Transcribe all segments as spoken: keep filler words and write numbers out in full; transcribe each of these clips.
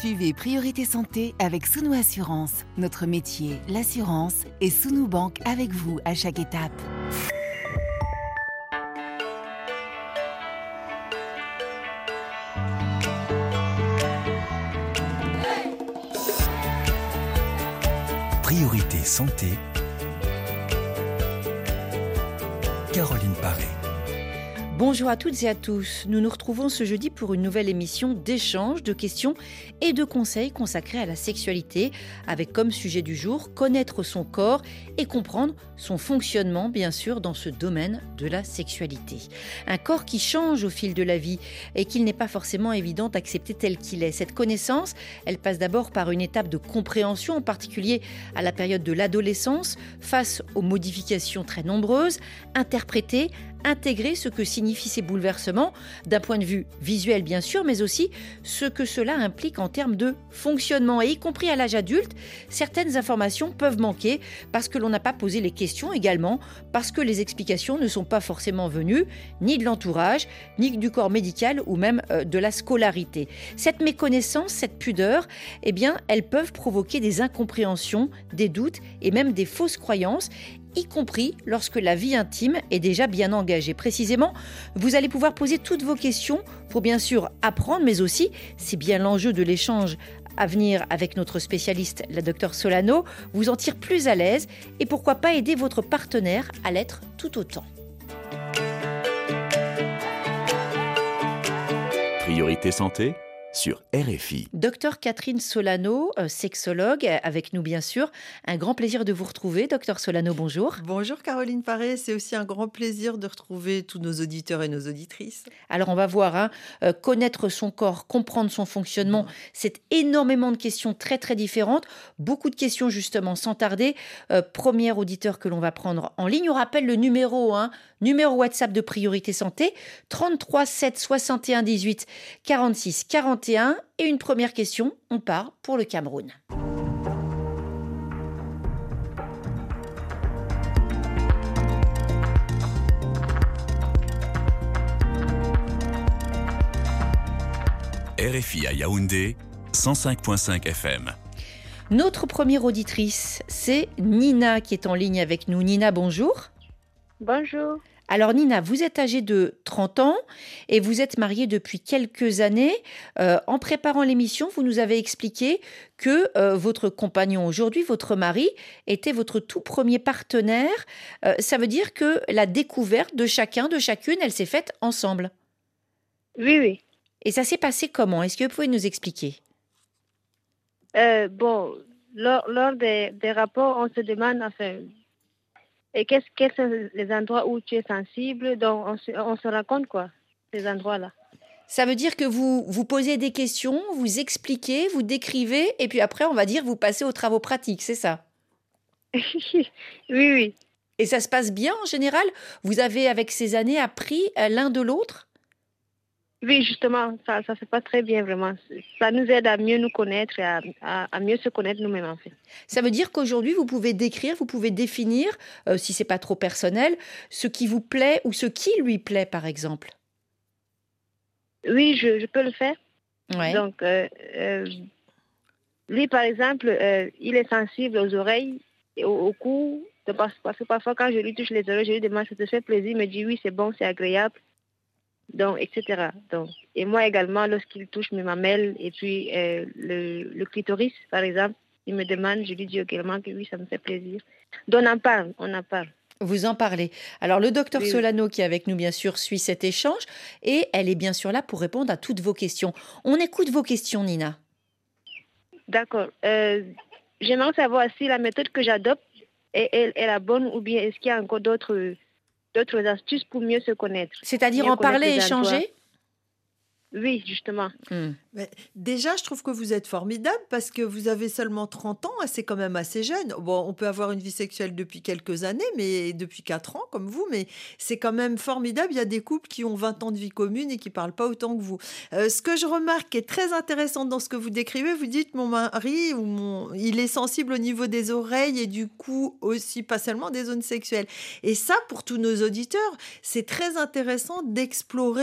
Suivez Priorité Santé avec Sounou Assurance. Notre métier, l'assurance, et Sounou Banque avec vous à chaque étape. Priorité Santé, Caroline Paré. Bonjour à toutes et à tous. Nous nous retrouvons ce jeudi pour une nouvelle émission d'échange, de questions et de conseils consacrés à la sexualité, avec comme sujet du jour connaître son corps et comprendre son fonctionnement, bien sûr, dans ce domaine de la sexualité. Un corps qui change au fil de la vie et qu'il n'est pas forcément évident d'accepter tel qu'il est. Cette connaissance, elle passe d'abord par une étape de compréhension, en particulier à la période de l'adolescence, face aux modifications très nombreuses, interpréter, intégrer ce que signifient ces bouleversements, d'un point de vue visuel bien sûr, mais aussi ce que cela implique en termes de fonctionnement. Et y compris à l'âge adulte, certaines informations peuvent manquer parce que l'on n'a pas posé les questions, également parce que les explications ne sont pas forcément venues ni de l'entourage, ni du corps médical ou même euh, de la scolarité. Cette méconnaissance, cette pudeur, eh bien, elles peuvent provoquer des incompréhensions, des doutes et même des fausses croyances, y compris lorsque la vie intime est déjà bien engagée. Précisément, vous allez pouvoir poser toutes vos questions pour bien sûr apprendre, mais aussi, c'est bien l'enjeu de l'échange à venir avec notre spécialiste, la docteure Solano, vous en tire plus à l'aise et pourquoi pas aider votre partenaire à l'être tout autant. Priorité Santé sur R F I. Docteur Catherine Solano, euh, sexologue, avec nous bien sûr. Un grand plaisir de vous retrouver. Docteur Solano, bonjour. Bonjour Caroline Paré, c'est aussi un grand plaisir de retrouver tous nos auditeurs et nos auditrices. Alors on va voir, hein, euh, connaître son corps, comprendre son fonctionnement, c'est énormément de questions très très différentes. Beaucoup de questions justement, sans tarder. Euh, premier auditeur que l'on va prendre en ligne, on rappelle le numéro, hein, numéro WhatsApp de Priorité Santé, trente-trois sept soixante et un dix-huit quarante-six quarante et un. Et une première question, on part pour le Cameroun. R F I à Yaoundé, cent cinq virgule cinq F M. Notre première auditrice, c'est Nina qui est en ligne avec nous. Nina, bonjour. Bonjour. Alors Nina, vous êtes âgée de trente ans et vous êtes mariée depuis quelques années. Euh, en préparant l'émission, vous nous avez expliqué que euh, votre compagnon aujourd'hui, votre mari, était votre tout premier partenaire. Euh, ça veut dire que la découverte de chacun, de chacune, elle s'est faite ensemble. Oui, oui. Et ça s'est passé comment? Est-ce que vous pouvez nous expliquer? Euh, bon, lors, lors des, des rapports, on se demande, enfin, et qu'est-ce, quels sont les endroits où tu es sensible, donc on se, on se raconte quoi, ces endroits-là. Ça veut dire que vous, vous posez des questions, vous expliquez, vous décrivez, et puis après, on va dire, vous passez aux travaux pratiques, c'est ça? Oui, oui. Et ça se passe bien en général? Vous avez, avec ces années, appris euh, l'un de l'autre? Oui, justement, ça ça se passe très bien, vraiment. Ça nous aide à mieux nous connaître et à, à, à mieux se connaître nous-mêmes, en fait. Ça veut dire qu'aujourd'hui, vous pouvez décrire, vous pouvez définir, euh, si c'est pas trop personnel, ce qui vous plaît ou ce qui lui plaît, par exemple? Oui, je, je peux le faire. Ouais. Donc, euh, euh, lui, par exemple, euh, il est sensible aux oreilles et au, au cou. Parce, parce que parfois, quand je lui touche les oreilles, je lui demande, ça te fait plaisir? Il me dit, oui, c'est bon, c'est agréable. Donc, et cetera. Donc, et moi également, lorsqu'il touche mes mamelles et puis euh, le, le clitoris, par exemple, il me demande, je lui dis également que oui, ça me fait plaisir. Donc, on en parle, on en parle. Vous en parlez. Alors, le docteur Oui, oui. Solano, qui est avec nous, bien sûr, suit cet échange et elle est bien sûr là pour répondre à toutes vos questions. On écoute vos questions, Nina. D'accord. Euh, j'aimerais savoir si la méthode que j'adopte est, est, est la bonne ou bien est-ce qu'il y a encore d'autres... d'autres astuces pour mieux se connaître. C'est-à-dire mieux en parler, connaître les échanger? endroits. Oui, justement. Hmm. Mais déjà, je trouve que vous êtes formidable parce que vous avez seulement trente ans et c'est quand même assez jeune. Bon, on peut avoir une vie sexuelle depuis quelques années, mais depuis quatre ans comme vous, mais c'est quand même formidable. Il y a des couples qui ont vingt ans de vie commune et qui ne parlent pas autant que vous. Euh, ce que je remarque qui est très intéressant dans ce que vous décrivez, vous dites mon mari, ou mon, il est sensible au niveau des oreilles et du cou aussi, pas seulement des zones sexuelles. Et ça, pour tous nos auditeurs, c'est très intéressant d'explorer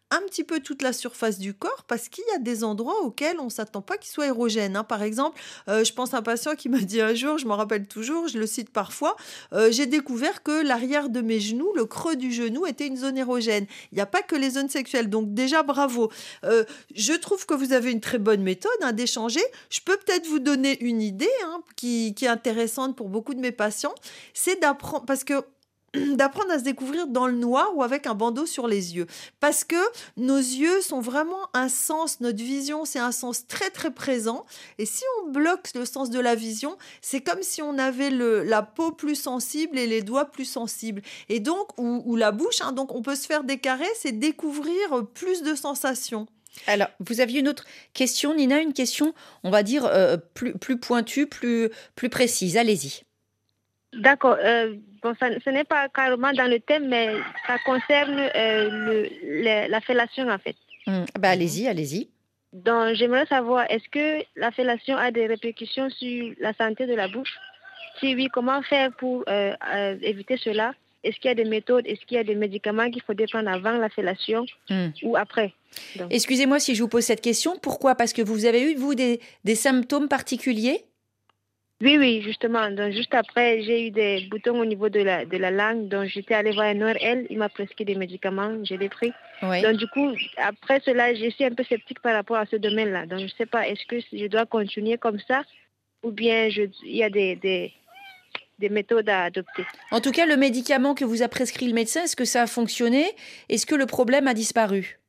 un petit peu toute la surface du corps parce qu'il y a des endroits auxquels on ne s'attend pas qu'ils soient érogènes, hein. Par exemple, euh, je pense à un patient qui m'a dit un jour, je m'en rappelle toujours, je le cite parfois, euh, j'ai découvert que l'arrière de mes genoux, le creux du genou était une zone érogène. Il n'y a pas que les zones sexuelles, donc déjà bravo. Euh, je trouve que vous avez une très bonne méthode hein, d'échanger. Je peux peut-être vous donner une idée hein, qui, qui est intéressante pour beaucoup de mes patients, c'est d'apprendre, parce que d'apprendre à se découvrir dans le noir ou avec un bandeau sur les yeux. Parce que nos yeux sont vraiment un sens, notre vision, c'est un sens très très présent. Et si on bloque le sens de la vision, c'est comme si on avait le, la peau plus sensible et les doigts plus sensibles. Et donc, ou, ou la bouche, hein, donc on peut se faire des caresses et découvrir plus de sensations. Alors, vous aviez une autre question, Nina, une question, on va dire, euh, plus, plus pointue, plus, plus précise. Allez-y. D'accord. Euh, bon, ça, ce n'est pas carrément dans le thème, mais ça concerne euh, le, le- la fellation, en fait. Hum, bah, allez-y, allez-y. Donc, j'aimerais savoir, est-ce que la fellation a des répercussions sur la santé de la bouche? Si oui, comment faire pour euh, euh, éviter cela? Est-ce qu'il y a des méthodes, est-ce qu'il y a des médicaments qu'il faut prendre avant la fellation Hum. ou après? Donc, Excusez-moi si je vous pose cette question. Pourquoi? Parce que vous avez eu, vous, des, des symptômes particuliers? oui, oui, justement. Donc, juste après, j'ai eu des boutons au niveau de la, de la langue. Donc, j'étais allée voir un O R L. Il m'a prescrit des médicaments. Je l'ai pris. Oui. Donc, du coup, après cela, je suis un peu sceptique par rapport à ce domaine-là. Donc, je ne sais pas, est-ce que je dois continuer comme ça ou bien je, il y a des, des, des méthodes à adopter? En tout cas, le médicament que vous a prescrit le médecin, est-ce que ça a fonctionné? Est-ce que le problème a disparu?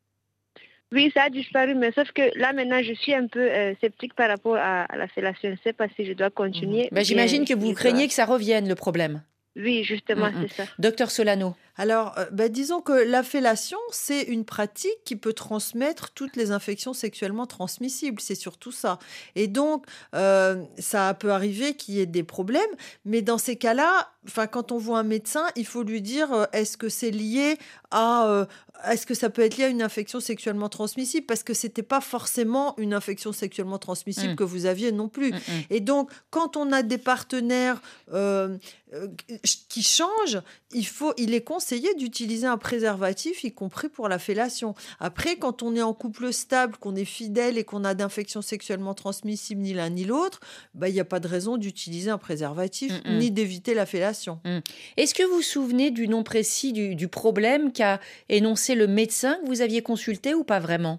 Oui, ça a disparu, mais sauf que là, maintenant, je suis un peu euh, sceptique par rapport à, à la fellation. Je ne sais pas si je dois continuer. Bah, ou j'imagine bien que vous je craignez dois- que ça revienne, le problème. Oui, justement, Mm, mm. c'est ça. Docteur Solano. Alors, euh, bah, disons que la fellation, c'est une pratique qui peut transmettre toutes les infections sexuellement transmissibles. C'est surtout ça. Et donc, euh, ça peut arriver qu'il y ait des problèmes. Mais dans ces cas-là, enfin, quand on voit un médecin, il faut lui dire euh, est-ce que c'est lié à, euh, est-ce que ça peut être lié à une infection sexuellement transmissible? Parce que c'était pas forcément une infection sexuellement transmissible Mm. que vous aviez non plus. Mm, mm. Et donc, quand on a des partenaires euh, euh, qui changent, il faut, il est conseillé d'utiliser un préservatif, y compris pour la fellation. Après, quand on est en couple stable, qu'on est fidèle et qu'on a d'infections sexuellement transmissibles ni l'un ni l'autre, bah, il n'y a pas de raison d'utiliser un préservatif Mm, mm. ni d'éviter la fellation. Est-ce que vous vous souvenez du nom précis du, du problème qu'a énoncé le médecin que vous aviez consulté ou pas vraiment?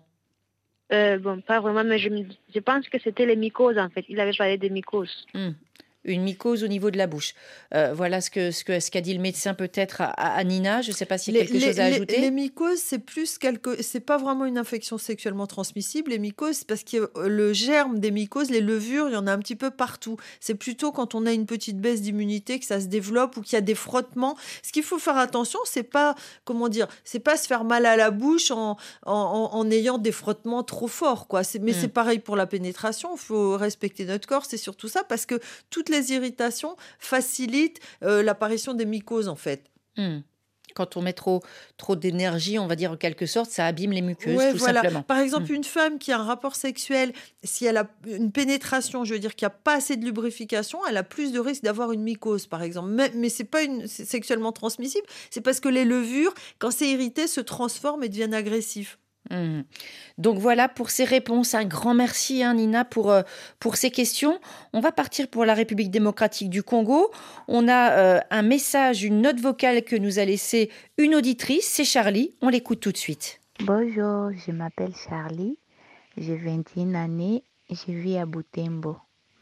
Euh, bon, pas vraiment, mais je, me- je pense que c'était les mycoses, en fait. Il avait parlé des mycoses. Hmm. Une mycose au niveau de la bouche. Euh, voilà ce que ce que ce qu'a dit le médecin peut-être à, à Nina. Je ne sais pas s'il y a quelque chose à les- ajouter. les mycoses, c'est plus quelque, c'est pas vraiment une infection sexuellement transmissible. Les mycoses, parce que le germe des mycoses, les levures, il y en a un petit peu partout. C'est plutôt quand on a une petite baisse d'immunité que ça se développe ou qu'il y a des frottements. Ce qu'il faut faire attention, c'est pas, comment dire, c'est pas se faire mal à la bouche en, en, en- en ayant des frottements trop forts, quoi. C'est- mais Mm. c'est pareil pour la pénétration. Il faut respecter notre corps. C'est surtout ça, parce que toutes les irritations facilitent euh, l'apparition des mycoses, en fait. Hmm. Quand on met trop, trop d'énergie, on va dire en quelque sorte, ça abîme les muqueuses, Ouais, tout voilà. simplement. Par exemple, Mm. une femme qui a un rapport sexuel, si elle a une pénétration, je veux dire qu'il n'y a pas assez de lubrification, elle a plus de risque d'avoir une mycose, par exemple. Mais, mais ce n'est pas une, c'est sexuellement transmissible, c'est parce que les levures, quand c'est irrité, se transforment et deviennent agressifs. Hmm. Donc voilà pour ces réponses. Un grand merci, hein, Nina, pour, euh, pour ces questions. On va partir pour la République démocratique du Congo. On a euh, un message, une note vocale que nous a laissée une auditrice. C'est Charlie. On l'écoute tout de suite. Bonjour, je m'appelle Charlie, j'ai vingt et une années, je vis à Butembo.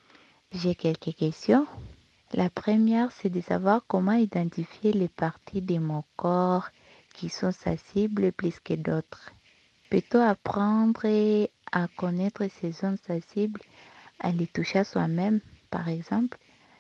J'ai quelques questions. La première, c'est de savoir comment identifier les parties de mon corps qui sont sensibles plus que d'autres. Peut-on apprendre à connaître ces zones sensibles en les touchant soi-même, par exemple?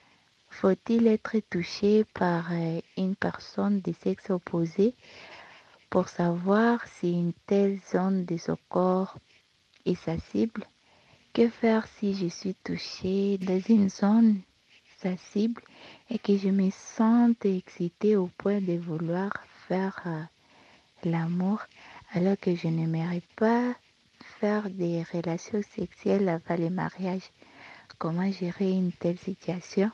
Faut-il être touché par euh, une personne de sexe opposé pour savoir si une telle zone de son corps est sensible? Que faire si je suis touchée dans une zone sensible et que je me sente excitée au point de vouloir faire euh, l'amour alors que je n'aimerais pas faire des relations sexuelles avant le mariage? Comment gérer une telle situation?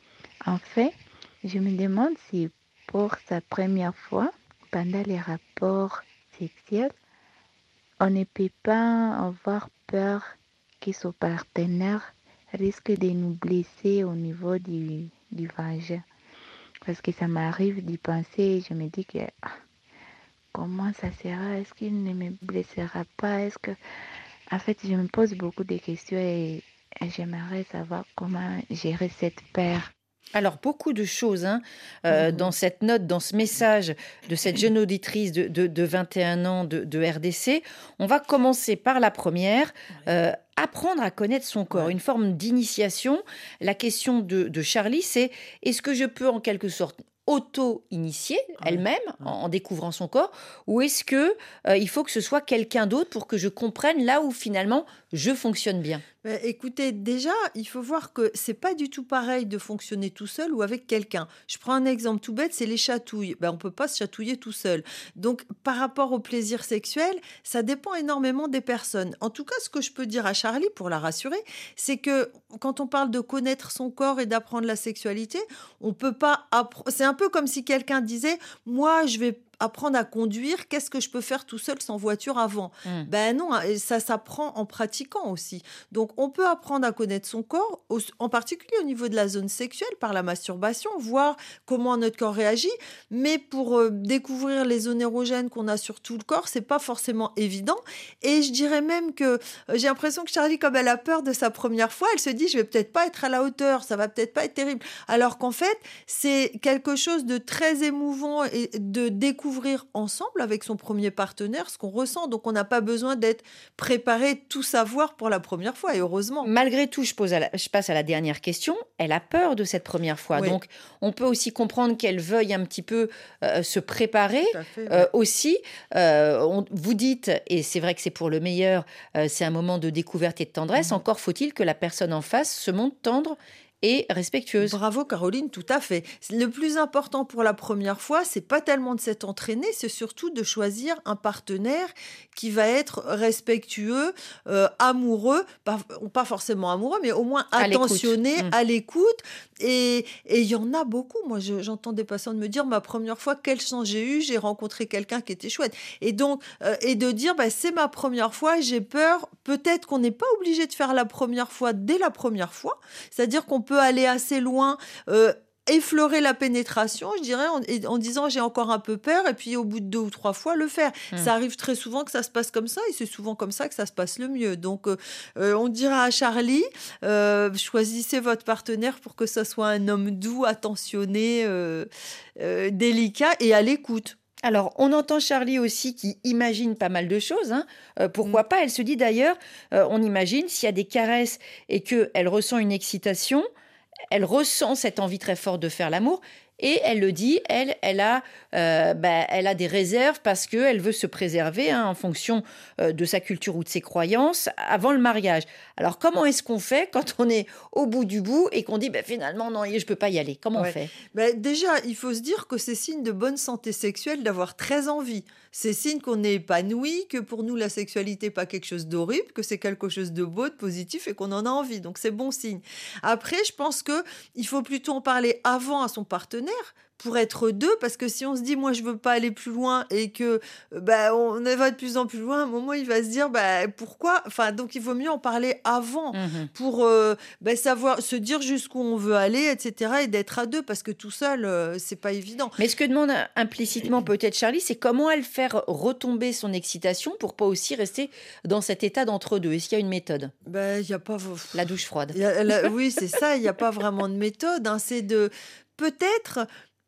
Enfin, je me demande si pour sa première fois, pendant les rapports sexuels, on ne peut pas avoir peur que son partenaire risque de nous blesser au niveau du, du vagin. Parce que ça m'arrive d'y penser et je me dis que ah, comment ça sera? Est-ce qu'il ne me blessera pas? Est-ce que... En fait, je me pose beaucoup de questions et, et j'aimerais savoir comment gérer cette peur. Alors, beaucoup de choses hein, euh, mmh. dans cette note, dans ce message de cette jeune auditrice de, de, de vingt et un ans de, de R D C. On va commencer par la première, euh, apprendre à connaître son corps, ouais. Une forme d'initiation. La question de, de Charlie, c'est est-ce que je peux en quelque sorte auto-initier elle-même ouais. en, en découvrant son corps, ou est-ce que euh, il faut que ce soit quelqu'un d'autre pour que je comprenne là où finalement je fonctionne bien? Mais écoutez, déjà, il faut voir que c'est pas du tout pareil de fonctionner tout seul ou avec quelqu'un. Je prends un exemple tout bête, c'est les chatouilles. Ben, on peut pas se chatouiller tout seul. Donc, par rapport au plaisir sexuel, ça dépend énormément des personnes. En tout cas, ce que je peux dire à Charlie, pour la rassurer, c'est que quand on parle de connaître son corps et d'apprendre la sexualité, on peut pas appre- c'est un peu comme si quelqu'un disait, moi, je vais apprendre à conduire, qu'est-ce que je peux faire tout seul sans voiture avant? Mmh. Ben non, ça s'apprend en pratiquant aussi. Donc, on peut apprendre à connaître son corps, en particulier au niveau de la zone sexuelle, par la masturbation, voir comment notre corps réagit. Mais pour euh, découvrir les zones érogènes qu'on a sur tout le corps, c'est pas forcément évident. Et je dirais même que euh, j'ai l'impression que Charlie, comme elle a peur de sa première fois, elle se dit, je vais peut-être pas être à la hauteur, ça va peut-être pas être terrible. Alors qu'en fait, c'est quelque chose de très émouvant et de découvrir ensemble avec son premier partenaire ce qu'on ressent. Donc, on n'a pas besoin d'être préparé, tout savoir pour la première fois, et heureusement. Malgré tout, je, pose à la, je passe à la dernière question. Elle a peur de cette première fois. Oui. Donc, on peut aussi comprendre qu'elle veuille un petit peu euh, se préparer. Fait, euh, ouais. Aussi, euh, on, vous dites, et c'est vrai que c'est pour le meilleur, euh, c'est un moment de découverte et de tendresse. Mmh. Encore faut-il que la personne en face se montre tendre et respectueuse. Bravo Caroline, tout à fait. Le plus important pour la première fois, c'est pas tellement de s'être entraîné, c'est surtout de choisir un partenaire qui va être respectueux, euh, amoureux, pas, pas forcément amoureux, mais au moins à attentionné, l'écoute. Mmh. à l'écoute. Et il y en a beaucoup. Moi, je, j'entends des patients me dire, ma première fois, quelle chance j'ai eu, j'ai rencontré quelqu'un qui était chouette. Et donc, euh, et de dire, bah, c'est ma première fois, j'ai peur. Peut-être qu'on n'est pas obligé de faire la première fois dès la première fois. C'est-à-dire qu'on peut aller assez loin, euh, effleurer la pénétration, je dirais, en, en disant j'ai encore un peu peur, et puis au bout de deux ou trois fois, le faire. Mmh. Ça arrive très souvent que ça se passe comme ça, et c'est souvent comme ça que ça se passe le mieux. Donc, euh, on dira à Charlie, euh, choisissez votre partenaire pour que ce soit un homme doux, attentionné, euh, euh, délicat et à l'écoute. Alors, on entend Charlie aussi qui imagine pas mal de choses. Hein. Euh, pourquoi mmh. pas? Elle se dit d'ailleurs, euh, on imagine, s'il y a des caresses et qu'elle ressent une excitation, elle ressent cette envie très forte de faire l'amour. Et elle le dit, elle, elle a, euh, bah, elle a des réserves parce qu'elle veut se préserver hein, en fonction euh, de sa culture ou de ses croyances avant le mariage. Alors, comment est-ce qu'on fait quand on est au bout du bout et qu'on dit bah, finalement, non, je ne peux pas y aller? Comment ouais. on fait? bah, Déjà, il faut se dire que c'est signe de bonne santé sexuelle d'avoir très envie. C'est signe qu'on est épanoui, que pour nous, la sexualité n'est pas quelque chose d'horrible, que c'est quelque chose de beau, de positif et qu'on en a envie. Donc, c'est bon signe. Après, je pense qu'il faut plutôt en parler avant à son partenaire, pour être deux, parce que si on se dit moi je veux pas aller plus loin et que bah on va de plus en plus loin, à un moment il va se dire bah pourquoi, enfin donc il vaut mieux en parler avant mmh. pour euh, bah, savoir se dire jusqu'où on veut aller, etc., et d'être à deux, parce que tout seul euh, c'est pas évident. Mais ce que demande implicitement peut-être Charlie, c'est comment elle faire retomber son excitation pour pas aussi rester dans cet état d'entre deux. Est-ce qu'il y a une méthode? Bah il y a pas la douche froide. Y a, la... oui c'est ça, il y a pas vraiment de méthode. Hein, c'est de peut-être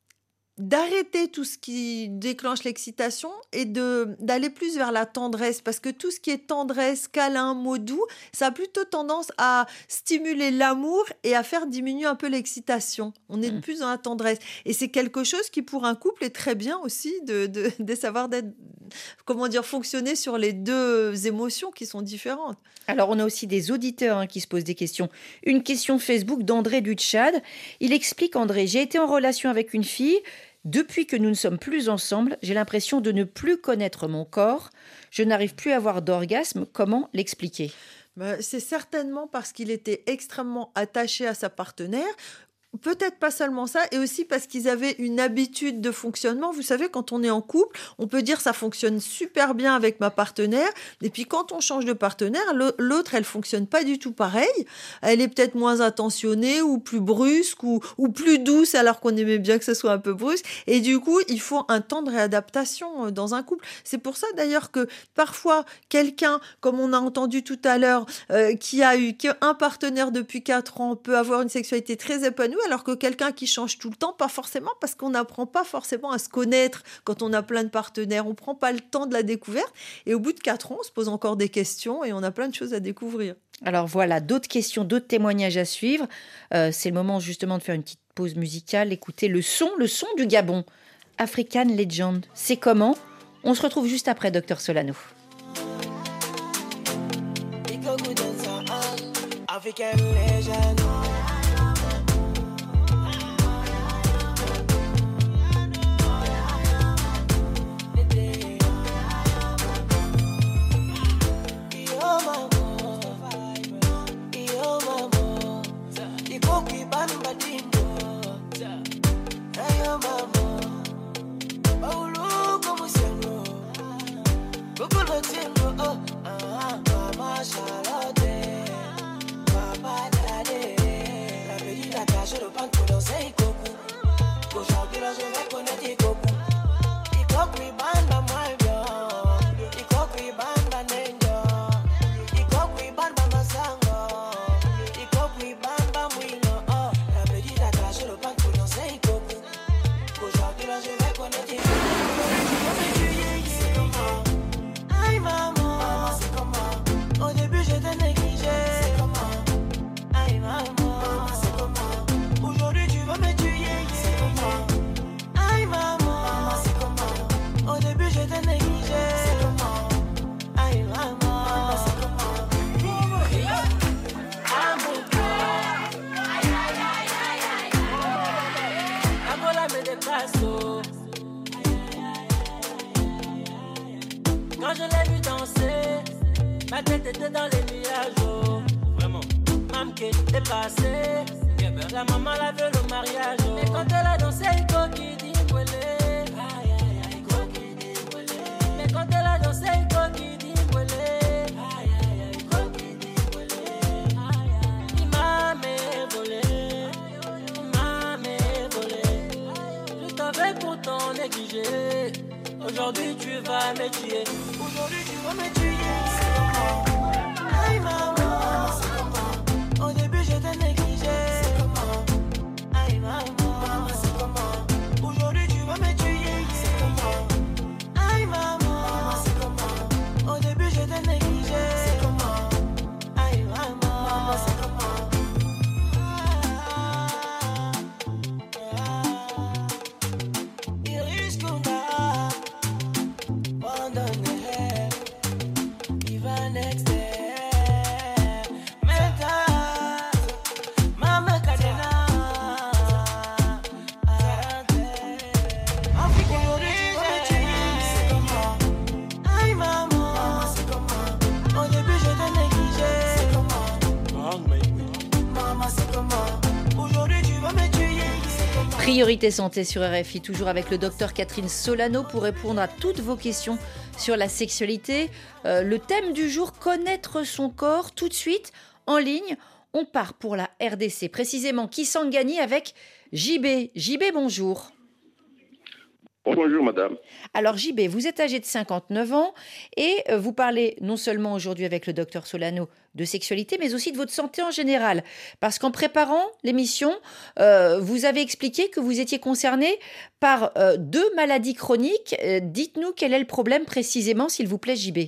d'arrêter tout ce qui déclenche l'excitation et de, d'aller plus vers la tendresse, parce que tout ce qui est tendresse, câlin, mots doux, ça a plutôt tendance à stimuler l'amour et à faire diminuer un peu l'excitation. On est de plus dans la tendresse. Et c'est quelque chose qui, pour un couple, est très bien aussi de, de, de savoir d'être, comment dire, fonctionner sur les deux émotions qui sont différentes. Alors, on a aussi des auditeurs hein, qui se posent des questions. Une question Facebook d'André du Tchad. Il explique, André, j'ai été en relation avec une fille. Depuis que nous ne sommes plus ensemble, j'ai l'impression de ne plus connaître mon corps. Je n'arrive plus à avoir d'orgasme. Comment l'expliquer ? Ben, c'est certainement parce qu'il était extrêmement attaché à sa partenaire, peut-être pas seulement ça, et aussi parce qu'ils avaient une habitude de fonctionnement. Vous savez, quand on est en couple, on peut dire ça fonctionne super bien avec ma partenaire, et puis quand on change de partenaire, l'autre, elle fonctionne pas du tout pareil. Elle est peut-être moins attentionnée ou plus brusque ou, ou plus douce alors qu'on aimait bien que ce soit un peu brusque. Et du coup, il faut un temps de réadaptation dans un couple. C'est pour ça d'ailleurs que parfois, quelqu'un, comme on a entendu tout à l'heure, euh, qui a eu qu'un partenaire depuis quatre ans peut avoir une sexualité très épanouie, alors que quelqu'un qui change tout le temps, pas forcément, parce qu'on n'apprend pas forcément à se connaître quand on a plein de partenaires. On prend pas le temps de la découverte. Et au bout de quatre ans, on se pose encore des questions et on a plein de choses à découvrir. Alors voilà, d'autres questions, d'autres témoignages à suivre. Euh, c'est le moment justement de faire une petite pause musicale. Écoutez le son, le son du Gabon. African Legend, c'est comment? On se retrouve juste après, docteur Solano. African Legend. Quand je l'ai vu danser, ma tête était dans les nuages. Oh. Vraiment. Maman qui était passée, yeah, ben. La maman l'a vu le mariage. Oh. Et quand elle a dansé, il coquille dit m'ouélé. Aïe aïe aïe, coquille dit m'ouélé. Mais quand elle a dansé, il coquille dit m'ouélé. Aïe aïe aïe, coquille dit m'ouélé. Aïe aïe. Il m'a m'évolé, il m'a m'évolé. Je t'avais pourtant négligé. Aujourd'hui tu vas me tuer. Aujourd'hui tu vas me tuer. C'est comment? Aïe maman, c'est comment? Au début je t'ai négligé. C'est comment? Aïe maman, c'est comment? Aujourd'hui tu vas me tuer. C'est comment? Aïe maman, c'est comment? Au début je t'ai négligé. C'est comment? Aïe maman, c'est comment? Il risque qu'on Priorité santé sur R F I, toujours avec le docteur Catherine Solano pour répondre à toutes vos questions sur la sexualité. Euh, le thème du jour, connaître son corps. Tout de suite, en ligne, on part pour la R D C, précisément Kisangani avec J B. J B, bonjour. Bonjour madame. Alors J B, vous êtes âgé de cinquante-neuf ans et vous parlez non seulement aujourd'hui avec le docteur Solano de sexualité, mais aussi de votre santé en général. Parce qu'en préparant l'émission, euh, vous avez expliqué que vous étiez concerné par euh, deux maladies chroniques. Euh, dites-nous quel est le problème précisément, s'il vous plaît, J B.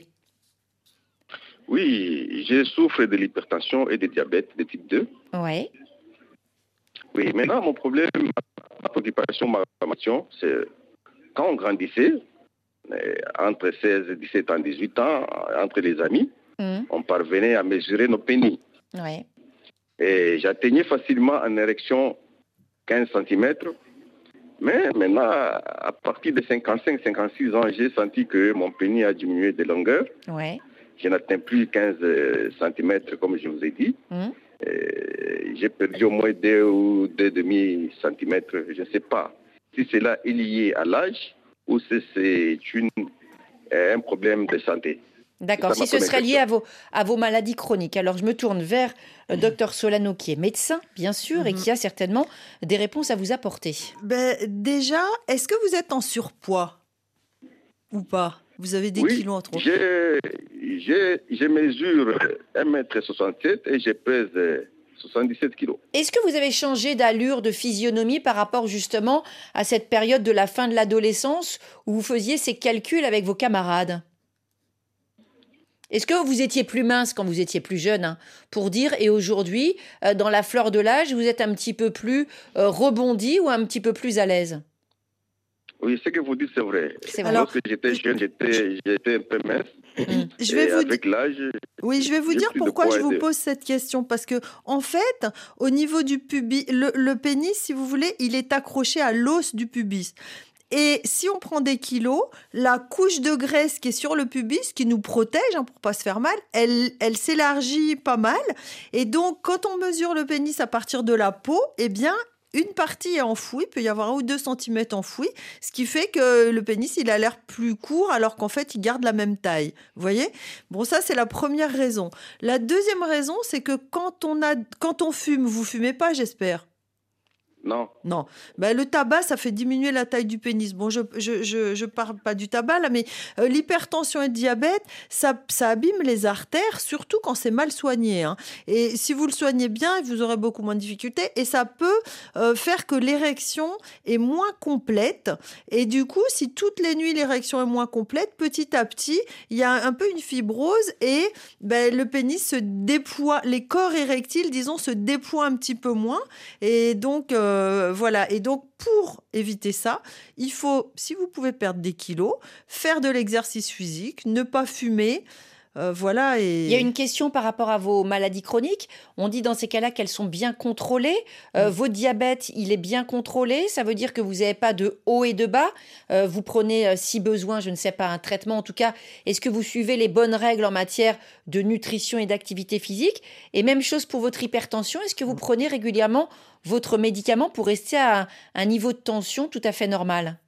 Oui, je souffre de l'hypertension et du diabète de type deux. Oui. Oui, maintenant mon problème, ma préoccupation, ma formation, c'est quand on grandissait, entre seize, dix-sept ans, dix-huit ans, entre les amis, mmh. on parvenait à mesurer nos pénis. Ouais. Et j'atteignais facilement en érection quinze centimètres. Mais maintenant, à partir de cinquante-cinq, cinquante-six ans, j'ai senti que mon pénis a diminué de longueur. Ouais. Je n'atteins plus quinze centimètres, comme je vous ai dit. Mmh. euh, j'ai perdu au moins deux ou deux demi-centimètres. Je ne sais pas si cela est lié à l'âge ou si c'est une, un problème de santé. D'accord, si ce serait lié à vos, à vos maladies chroniques. Alors, je me tourne vers euh, docteur Solano, qui est médecin, bien sûr, mm-hmm. et qui a certainement des réponses à vous apporter. Ben, déjà, est-ce que vous êtes en surpoids ou pas? Vous avez des oui, kilos en trop? Je, je, je mesure un mètre soixante-sept et je pèse soixante-dix-sept kilos. Est-ce que vous avez changé d'allure, de physionomie par rapport justement à cette période de la fin de l'adolescence où vous faisiez ces calculs avec vos camarades? Est-ce que vous étiez plus mince quand vous étiez plus jeune, hein, pour dire, et aujourd'hui, euh, dans la fleur de l'âge, vous êtes un petit peu plus euh, rebondi ou un petit peu plus à l'aise? Oui, ce que vous dites, c'est vrai. C'est vrai. Alors, Lorsque j'étais jeune, j'étais, j'étais un peu mince. Mmh. Je vais et vous avec di- l'âge... Oui, je vais vous dire pourquoi je vous pose cette question. Parce que, en fait, au niveau du pubis, le, le pénis, si vous voulez, il est accroché à l'os du pubis. Et si on prend des kilos, la couche de graisse qui est sur le pubis, qui nous protège hein, pour pas se faire mal, elle, elle s'élargit pas mal. Et donc, quand on mesure le pénis à partir de la peau, eh bien, une partie est enfouie, il peut y avoir un ou deux centimètres enfouis, ce qui fait que le pénis, il a l'air plus court alors qu'en fait, il garde la même taille. Vous voyez ? Bon, ça, c'est la première raison. La deuxième raison, c'est que quand on, a, quand on fume, vous fumez pas, j'espère ? Non. Non. Ben, le tabac, ça fait diminuer la taille du pénis. Bon, je je, je, je parle pas du tabac, là, mais euh, l'hypertension et le diabète, ça, ça abîme les artères, surtout quand c'est mal soigné. Hein. Et si vous le soignez bien, vous aurez beaucoup moins de difficultés. Et ça peut euh, faire que l'érection est moins complète. Et du coup, si toutes les nuits, l'érection est moins complète, petit à petit, il y a un peu une fibrose et ben, le pénis se déploie, les corps érectiles, disons, se déploient un petit peu moins. Et donc... Euh, Euh, voilà, et donc pour éviter ça, il faut, si vous pouvez perdre des kilos, faire de l'exercice physique, ne pas fumer, euh, voilà. Et... Il y a une question par rapport à vos maladies chroniques. On dit dans ces cas-là qu'elles sont bien contrôlées. Euh, mmh. Votre diabète, il est bien contrôlé. Ça veut dire que vous n'avez pas de haut et de bas. Euh, vous prenez, euh, si besoin, je ne sais pas, un traitement. En tout cas, est-ce que vous suivez les bonnes règles en matière de nutrition et d'activité physique? Et même chose pour votre hypertension. Est-ce que vous prenez régulièrement votre médicament pour rester à un, un niveau de tension tout à fait normal?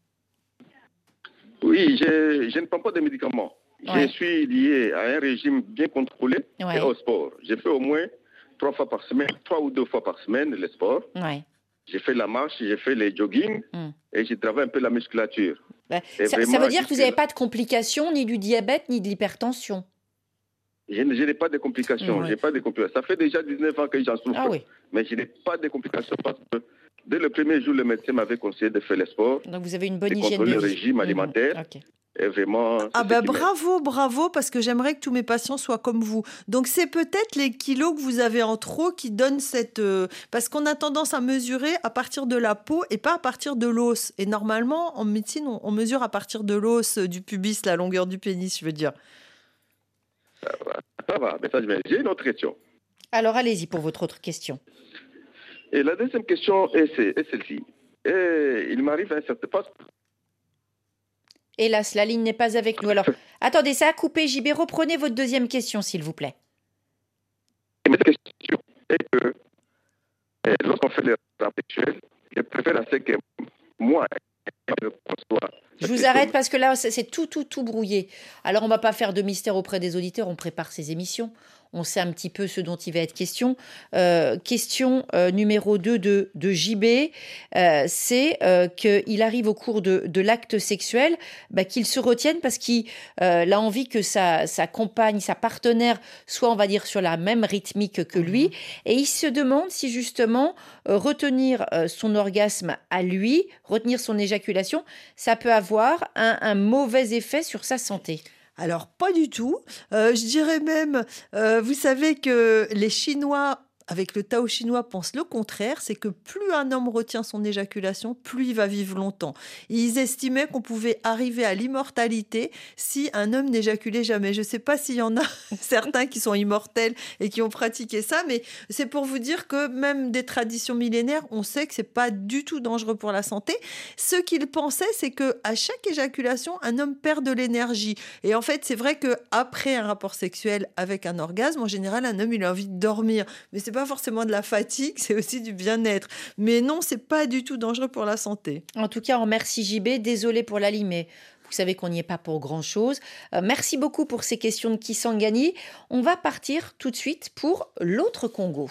Oui, je, je ne prends pas de médicaments. Ouais. Je suis lié à un régime bien contrôlé ouais. et au sport. Je fais au moins trois fois par semaine, trois ou deux fois par semaine le sport. Ouais. J'ai fait la marche, j'ai fait le jogging mm. et j'ai travaillé un peu la musculature. Bah, ça, ça veut dire que vous n'avez pas de complications ni du diabète ni de l'hypertension? Je, je n'ai pas de complications. Ouais. J'ai pas de complications. Ça fait déjà dix-neuf ans que j'en souffre. Ah oui. Mais je n'ai pas de complications parce que dès le premier jour, le médecin m'avait conseillé de faire le sport. Donc vous avez une bonne de hygiène de contrôler vie. le régime alimentaire. Mmh. Okay. Et vraiment, ah ben bah bravo, bravo, parce que j'aimerais que tous mes patients soient comme vous. Donc c'est peut-être les kilos que vous avez en trop qui donnent cette... Euh, parce qu'on a tendance à mesurer à partir de la peau et pas à partir de l'os. Et normalement, en médecine, on, on mesure à partir de l'os, du pubis, la longueur du pénis, je veux dire. Ça va, ça va. Mais ça, j'ai une autre question. Alors allez-y pour votre autre question. Et la deuxième question est, est celle-ci. Et il m'arrive un certain poste. Hélas, la ligne n'est pas avec nous. Alors, attendez, ça a coupé. J B, reprenez votre deuxième question, s'il vous plaît. Ma question est que lorsqu'on fait les rapports sexuels, je préfère à ce que moi, je vous arrête parce que là, c'est tout, tout, tout brouillé. Alors, on ne va pas faire de mystère auprès des auditeurs. On prépare ces émissions. On sait un petit peu ce dont il va être question. Euh, question euh, numéro deux de, de J B, euh, c'est euh, qu'il arrive au cours de, de l'acte sexuel bah, qu'il se retienne parce qu'il euh, a envie que sa, sa compagne, sa partenaire soit, on va dire, sur la même rythmique que lui. Et il se demande si justement euh, retenir euh, son orgasme à lui, retenir son éjaculation, ça peut avoir un, un mauvais effet sur sa santé. Alors, pas du tout. Euh, je dirais même, euh, vous savez que les Chinois, avec le Tao chinois, pensent le contraire, c'est que plus un homme retient son éjaculation, plus il va vivre longtemps. Ils estimaient qu'on pouvait arriver à l'immortalité si un homme n'éjaculait jamais. Je ne sais pas s'il y en a certains qui sont immortels et qui ont pratiqué ça, mais c'est pour vous dire que même des traditions millénaires, on sait que ce n'est pas du tout dangereux pour la santé. Ce qu'ils pensaient, c'est qu'à chaque éjaculation, un homme perd de l'énergie. Et en fait, c'est vrai qu'après un rapport sexuel avec un orgasme, en général, un homme il a envie de dormir. Mais c'est pas pas forcément de la fatigue, c'est aussi du bien-être. Mais non, c'est pas du tout dangereux pour la santé. En tout cas, on remercie J B. Désolé pour l'Alimé. Vous savez qu'on n'y est pas pour grand-chose. Euh, merci beaucoup pour ces questions de Kisangani. On va partir tout de suite pour l'autre Congo.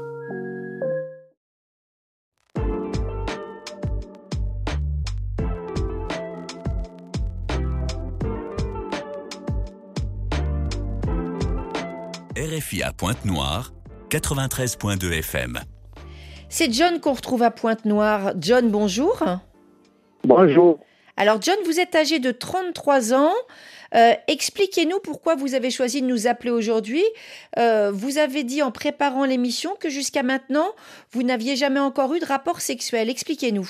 R F I à Pointe-Noire, quatre-vingt-treize virgule deux F M. C'est John qu'on retrouve à Pointe-Noire. John, bonjour. Bonjour. Alors John, vous êtes âgé de trente-trois ans. Euh, expliquez-nous pourquoi vous avez choisi de nous appeler aujourd'hui. Euh, vous avez dit en préparant l'émission que jusqu'à maintenant, vous n'aviez jamais encore eu de rapport sexuel. Expliquez-nous.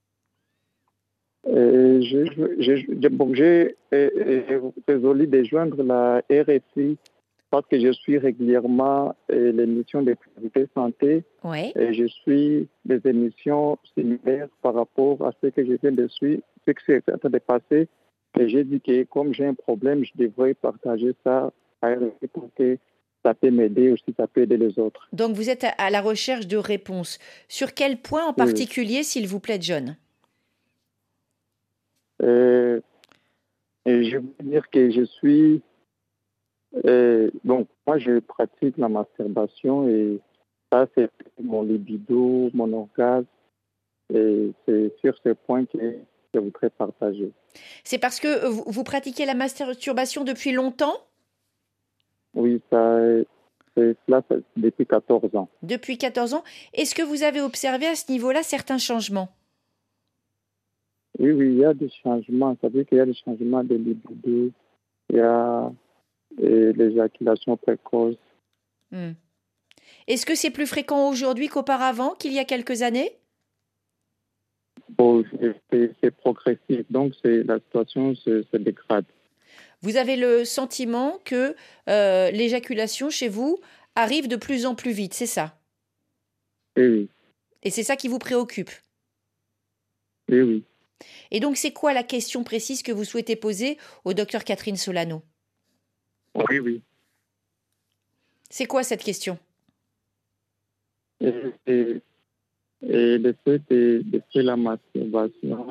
Euh, j'ai bon, j'ai, euh, résolu de joindre la R F I parce que je suis régulièrement euh, l'émission de Priorité Santé. Ouais. Et je suis des émissions similaires par rapport à ce que je viens de suivre, ce qui est en train de passer. Et j'ai dit que comme j'ai un problème, je devrais partager ça à R F I pour que ça peut m'aider ou si ça peut aider les autres. Donc vous êtes à la recherche de réponses. Sur quel point en particulier, oui. S'il vous plaît, John? euh, et Je veux dire que je suis... Euh, donc, moi, je pratique la masturbation et ça, c'est mon libido, mon orgasme. Et c'est sur ce point que je voudrais partager. C'est parce que vous, vous pratiquez la masturbation depuis longtemps? Oui, ça, c'est cela depuis quatorze ans. Depuis quatorze ans. Est-ce que vous avez observé à ce niveau-là certains changements? Oui, oui, il y a des changements. Ça veut dire qu'il y a des changements de libido. Il y a et l'éjaculation précoce. Hmm. Est-ce que c'est plus fréquent aujourd'hui qu'auparavant, qu'il y a quelques années? Bon, c'est progressif, donc la situation se, se dégrade. Vous avez le sentiment que euh, l'éjaculation chez vous arrive de plus en plus vite, c'est ça? Oui, oui. Et c'est ça qui vous préoccupe? Oui, oui. Et donc, c'est quoi la question précise que vous souhaitez poser au docteur Catherine Solano? Oui, oui. C'est quoi cette question? Et, et, et le fait de, de faire la masturbation,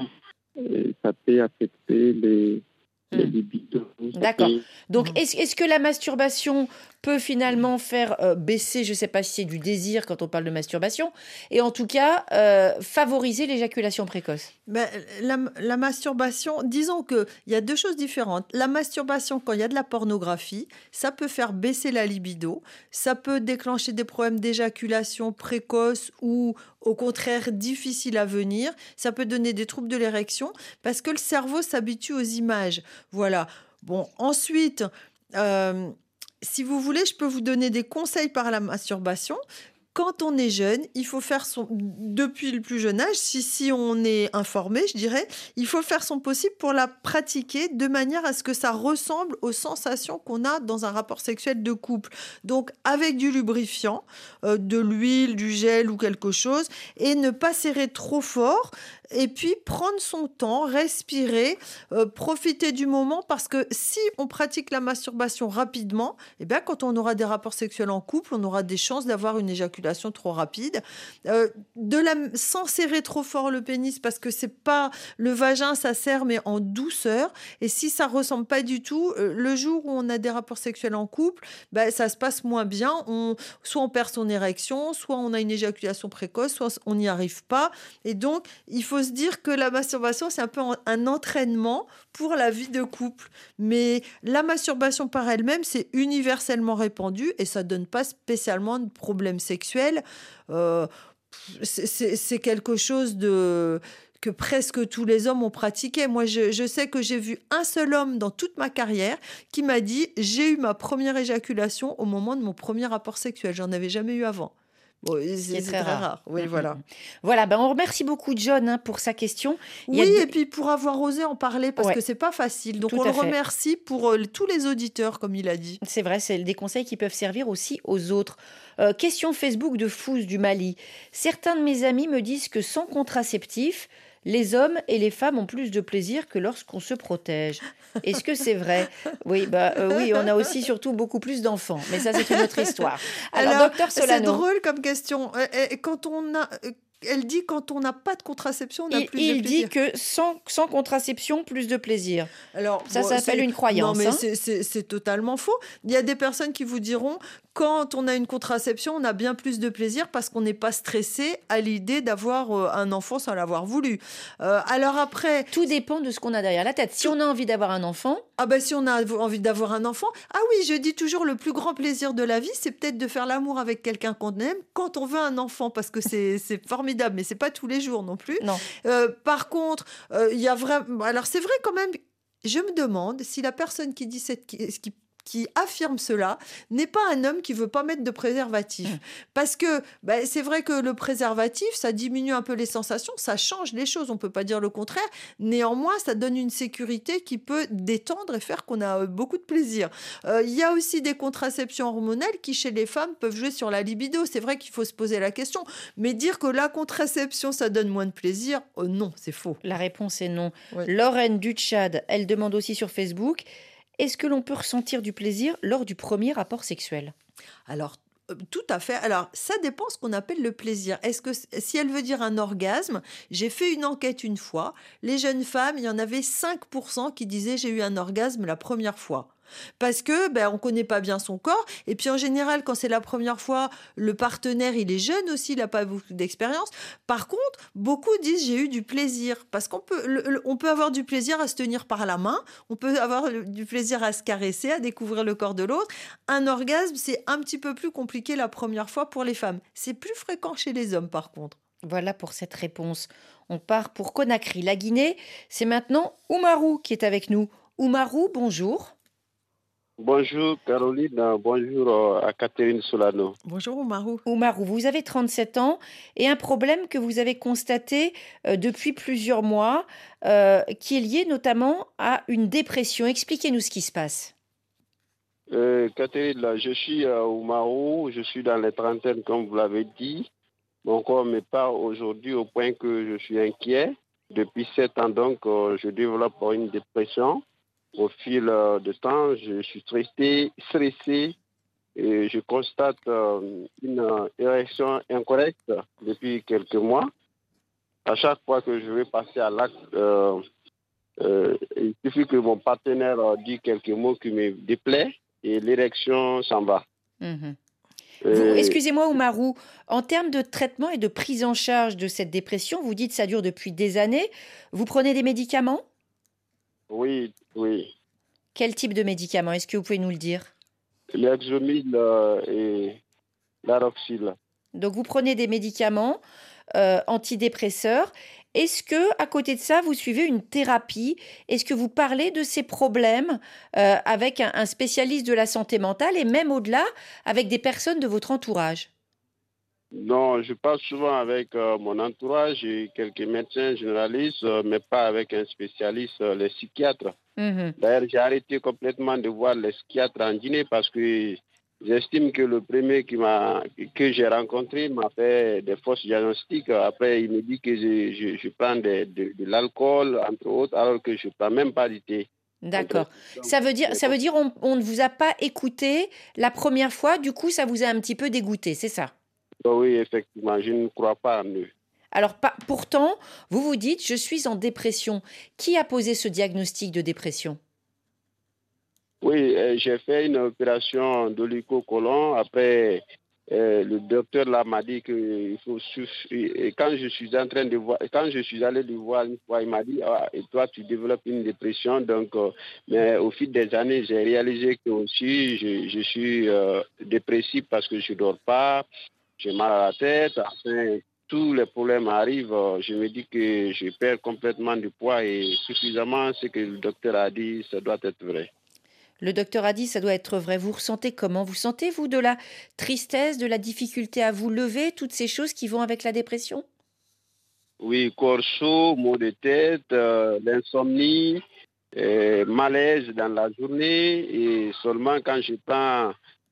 et ça peut affecter les, mmh. les libidos. D'accord. Donc, est-ce, est-ce que la masturbation peut finalement faire euh, baisser, je ne sais pas si c'est du désir quand on parle de masturbation, et en tout cas, euh, favoriser l'éjaculation précoce? Ben, la, la masturbation, disons qu'il y a deux choses différentes. La masturbation, quand il y a de la pornographie, ça peut faire baisser la libido, ça peut déclencher des problèmes d'éjaculation précoce ou au contraire difficile à venir, ça peut donner des troubles de l'érection parce que le cerveau s'habitue aux images. Voilà. Bon, ensuite, euh, si vous voulez, je peux vous donner des conseils par la masturbation. Quand on est jeune, il faut faire son... Depuis le plus jeune âge, si, si on est informé, je dirais, il faut faire son possible pour la pratiquer de manière à ce que ça ressemble aux sensations qu'on a dans un rapport sexuel de couple. Donc, avec du lubrifiant, euh, de l'huile, du gel ou quelque chose, et ne pas serrer trop fort. Et puis, prendre son temps, respirer, euh, profiter du moment, parce que si on pratique la masturbation rapidement, eh bien, quand on aura des rapports sexuels en couple, on aura des chances d'avoir une éjaculation trop rapide. Euh, de la, sans serrer trop fort le pénis, parce que c'est pas le vagin, ça serre, mais en douceur. Et si ça ressemble pas du tout, euh, le jour où on a des rapports sexuels en couple, ben, ça se passe moins bien. On, soit on perd son érection, soit on a une éjaculation précoce, soit on n'y arrive pas. Et donc, il faut se dire que la masturbation, c'est un peu un entraînement pour la vie de couple. Mais la masturbation par elle-même, c'est universellement répandu et ça ne donne pas spécialement de problèmes sexuels. Euh, c'est, c'est, c'est quelque chose de... que presque tous les hommes ont pratiqué. Moi, je, je sais que j'ai vu un seul homme dans toute ma carrière qui m'a dit « J'ai eu ma première éjaculation au moment de mon premier rapport sexuel. J'en avais jamais eu avant. » Bon, c'est, c'est très, très rare. rare. Oui, mmh. voilà. Voilà, ben on remercie beaucoup John hein, pour sa question. Il oui, et puis pour avoir osé en parler, parce ouais. que c'est pas facile. Donc, Tout on le fait. remercie pour euh, tous les auditeurs, comme il a dit. C'est vrai, c'est des conseils qui peuvent servir aussi aux autres. Euh, question Facebook de Fouz du Mali. Certains de mes amis me disent que sans contraceptif, les hommes et les femmes ont plus de plaisir que lorsqu'on se protège. Est-ce que c'est vrai? Oui, bah, euh, oui, on a aussi surtout beaucoup plus d'enfants. Mais ça, c'est une autre histoire. Alors, Alors, docteur c'est Solano. drôle comme question. Euh, euh, Quand on a... euh, Elle dit quand on n'a pas de contraception, on a Il, plus de il plaisir. dit que sans, sans contraception, plus de plaisir. Alors, Ça bon, s'appelle c'est- une croyance, Non, mais hein. c'est- c'est c'est totalement faux. Il y a des personnes qui vous diront quand on a une contraception, on a bien plus de plaisir parce qu'on n'est pas stressé à l'idée d'avoir euh, un enfant sans l'avoir voulu. Euh, alors après, Tout dépend de ce qu'on a derrière la tête. Si on a envie d'avoir un enfant, ah ben si on a envie d'avoir un enfant, ah oui, je dis toujours le plus grand plaisir de la vie, c'est peut-être de faire l'amour avec quelqu'un qu'on aime quand on veut un enfant parce que c'est c'est formidable, mais c'est pas tous les jours non plus. non. Euh, par contre, euh, il y a vraiment. Alors, c'est vrai quand même. Je me demande si la personne qui dit cette, qui, qui, qui affirme cela n'est pas un homme qui veut pas mettre de préservatif. Mmh. Parce que ben, c'est vrai que le préservatif, ça diminue un peu les sensations, ça change les choses. On peut pas dire le contraire. Néanmoins, ça donne une sécurité qui peut détendre et faire qu'on a euh, beaucoup de plaisir. Euh, Il y a aussi des contraceptions hormonales qui, chez les femmes, peuvent jouer sur la libido. C'est vrai qu'il faut se poser la question. Mais dire que la contraception, ça donne moins de plaisir, euh, non, c'est faux. La réponse est non. Ouais. Lorraine du Tchad, elle demande aussi sur Facebook, est-ce que l'on peut ressentir du plaisir lors du premier rapport sexuel? Alors, euh, tout à fait. Alors, ça dépend ce qu'on appelle le plaisir. Est-ce que c- si elle veut dire un orgasme, j'ai fait une enquête une fois. Les jeunes femmes, il y en avait cinq pour cent qui disaient j'ai eu un orgasme la première fois. Parce que ben, on connaît pas bien son corps. Et puis en général, quand c'est la première fois, le partenaire, il est jeune aussi, il n'a pas beaucoup d'expérience. Par contre, beaucoup disent j'ai eu du plaisir. Parce qu'on peut, le- le- on peut avoir du plaisir à se tenir par la main, on peut avoir le- du plaisir à se caresser, à découvrir le corps de l'autre. Un orgasme, c'est un petit peu plus compliqué la première fois pour les femmes. C'est plus fréquent chez les hommes, par contre. Voilà pour cette réponse. On part pour Conakry, la Guinée. C'est maintenant Oumarou qui est avec nous. Oumarou, bonjour. Bonjour Caroline, euh, bonjour euh, à Catherine Solano. Bonjour Oumarou. Oumarou, vous avez trente-sept ans et un problème que vous avez constaté euh, depuis plusieurs mois, euh, qui est lié notamment à une dépression. Expliquez-nous ce qui se passe. Euh, Catherine, là, je suis à Oumarou, je suis dans les trentaines comme vous l'avez dit. Mon corps me parle aujourd'hui au point que je suis inquiet. Depuis sept ans donc, euh, je développe une dépression. Au fil euh, de temps, je suis stressé, stressé et je constate euh, une euh, érection incorrecte depuis quelques mois. À chaque fois que je vais passer à l'acte, euh, euh, il suffit que mon partenaire euh, dise quelques mots qui me déplaisent et l'érection s'en va. Mhm. Euh, Vous- Excusez-moi Oumarou, en termes de traitement et de prise en charge de cette dépression, vous dites que ça dure depuis des années. Vous prenez des médicaments? Oui, oui. Quel type de médicaments? Est-ce que vous pouvez nous le dire? L'Axomil euh, et l'Aroxyl. Donc vous prenez des médicaments euh, antidépresseurs. Est-ce que, à côté de ça, vous suivez une thérapie? Est-ce que vous parlez de ces problèmes euh, avec un, un spécialiste de la santé mentale et même au-delà, avec des personnes de votre entourage? Non, je parle souvent avec euh, mon entourage et quelques médecins généralistes, euh, mais pas avec un spécialiste, euh, les psychiatres. Mhm. D'ailleurs, j'ai arrêté complètement de voir les psychiatres en Guinée parce que j'estime que le premier qui m'a, que j'ai rencontré m'a fait des fausses diagnostics. Après, il me dit que je, je, je prends de, de, de l'alcool, entre autres, alors que je ne prends même pas du thé. D'accord. Donc, Ça veut dire, ça veut dire on, on ne vous a pas écouté la première fois, du coup ça vous a un petit peu dégoûté, c'est ça? oui, effectivement, je ne crois pas en eux. Alors pas, pourtant, vous vous dites je suis en dépression. Qui a posé ce diagnostic de dépression? Oui, euh, j'ai fait une opération d'oligocolon. Après, euh, le docteur là m'a dit que il faut suff- et quand je suis en train de voir, quand je suis allé le voir une fois, il m'a dit ah, et toi tu développes une dépression. Donc, euh, mais au fil des années, j'ai réalisé que aussi je, je suis euh, dépressif parce que je dors pas, j'ai mal à la tête. Enfin, tous les problèmes arrivent. euh, Je me dis que je perds complètement du poids et suffisamment ce que le docteur a dit, ça doit être vrai. Le docteur a dit ça doit être vrai. Vous ressentez comment? Vous sentez, vous, de la tristesse, de la difficulté à vous lever, toutes ces choses qui vont avec la dépression? Oui, corps chaud, maux de tête, euh, l'insomnie, euh, malaise dans la journée et seulement quand je prends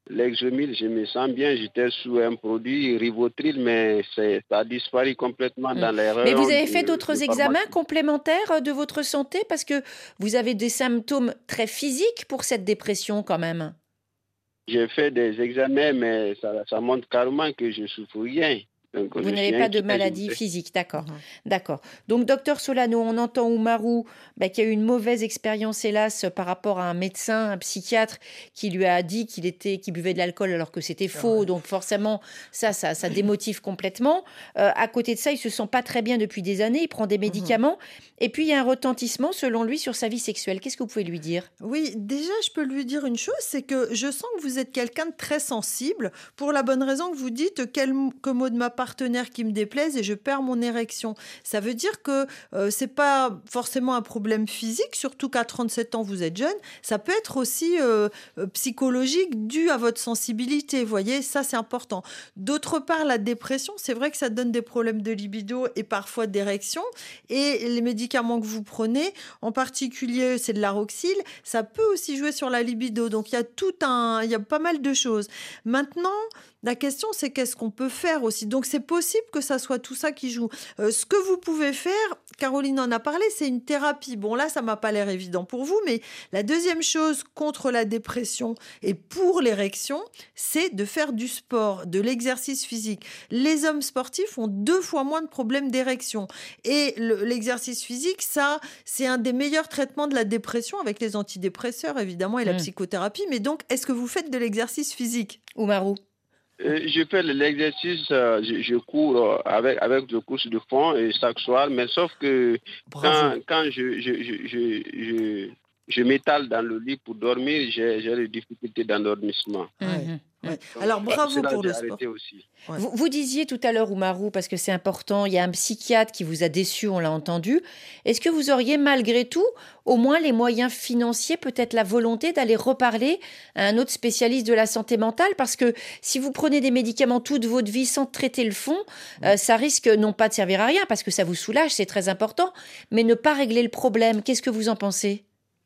Lexomil, je me sens bien. J'étais sous un produit, Rivotril, mais c'est, ça a disparu complètement dans l'erreur. Mais vous avez fait d'autres examens complémentaires de votre santé parce que vous avez des symptômes très physiques pour cette dépression quand même. J'ai fait des examens, mais ça, ça montre carrément que je ne souffre rien. Donc, vous n'avez pas de maladie physique, d'accord. Mmh. D'accord. Donc, docteur Solano, on entend Oumarou bah, qui a eu une mauvaise expérience, hélas, par rapport à un médecin, un psychiatre, qui lui a dit qu'il était, qu'il buvait de l'alcool alors que c'était faux. Ouais. Donc, forcément, ça, ça, ça démotive complètement. Euh, à côté de ça, il ne se sent pas très bien depuis des années. Il prend des médicaments. Mmh. Et puis, il y a un retentissement, selon lui, sur sa vie sexuelle. Qu'est-ce que vous pouvez lui dire ? Oui, déjà, je peux lui dire une chose, c'est que je sens que vous êtes quelqu'un de très sensible, pour la bonne raison que vous dites quel que mot de ma partenaire qui me déplaise et je perds mon érection. Ça veut dire que euh, c'est pas forcément un problème physique, surtout qu'à trente-sept ans vous êtes jeune. Ça peut être aussi euh, psychologique dû à votre sensibilité. Vous voyez, ça c'est important. D'autre part, la dépression, c'est vrai que ça donne des problèmes de libido et parfois d'érection. Et les médicaments que vous prenez, en particulier c'est de l'aroxyl, ça peut aussi jouer sur la libido. Donc il y a tout un, il y a pas mal de choses. Maintenant, la question, c'est qu'est-ce qu'on peut faire aussi. Donc, c'est possible que ça soit tout ça qui joue. Euh, ce que vous pouvez faire, Caroline en a parlé, c'est une thérapie. Bon, là, ça m'a pas l'air évident pour vous, mais la deuxième chose contre la dépression et pour l'érection, c'est de faire du sport, de l'exercice physique. Les hommes sportifs ont deux fois moins de problèmes d'érection. Et le, l'exercice physique, ça, c'est un des meilleurs traitements de la dépression avec les antidépresseurs, évidemment, et la mmh. psychothérapie. Mais donc, est-ce que vous faites de l'exercice physique ? Oumarou. Euh, je fais l'exercice, euh, je, je cours euh, avec, avec des courses de fond et chaque soir, mais sauf que quand, quand je, je, je, je, je, je m'étale dans le lit pour dormir, j'ai, j'ai des difficultés d'endormissement. Mmh. Ouais. Alors, bravo pour le sport. Aussi. Ouais. Vous, vous disiez tout à l'heure, Oumarou, parce que c'est important, il y a un psychiatre qui vous a déçu, on l'a entendu. Est-ce que vous auriez malgré tout au moins les moyens financiers, peut-être la volonté d'aller reparler à un autre spécialiste de la santé mentale ? Parce que si vous prenez des médicaments toute votre vie sans traiter le fond, ouais. euh, ça risque non pas de servir à rien, parce que ça vous soulage, c'est très important, mais ne pas régler le problème. Qu'est-ce que vous en pensez ?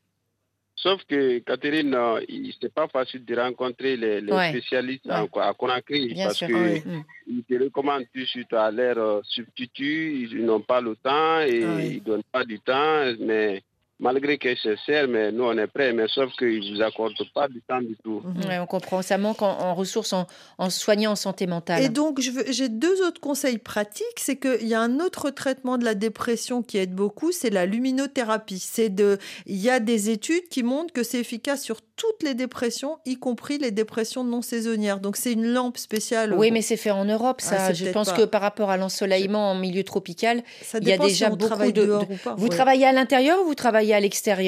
Sauf que, Catherine, euh, il, c'est pas facile de rencontrer les, les ouais. spécialistes ouais. à, à Conakry Bien parce sûr. que ouais. ils te recommandent tout de suite à leur euh, substitut, ils n'ont pas le temps et ouais. ils ne donnent pas du temps, mais malgré que c'est nécessaire, mais nous on est prêts, mais sauf qu'ils ne vous accordent pas du temps du tout. Mmh. Ouais, on comprend, ça manque en, en ressources, en, en soignants en santé mentale. Et donc, je veux, j'ai deux autres conseils pratiques, c'est qu'il y a un autre traitement de la dépression qui aide beaucoup, c'est la luminothérapie. C'est de, il y a des études qui montrent que c'est efficace sur toutes les dépressions, y compris les dépressions non saisonnières. Donc, c'est une lampe spéciale. Oui, mais c'est fait en Europe, ça. Ah, je pense pas. que par rapport à l'ensoleillement en milieu tropical, ça il y a déjà si beaucoup de... dehors ou pas. Vous ouais. travaillez à l'intérieur ou vous travaillez à l'extérieur ?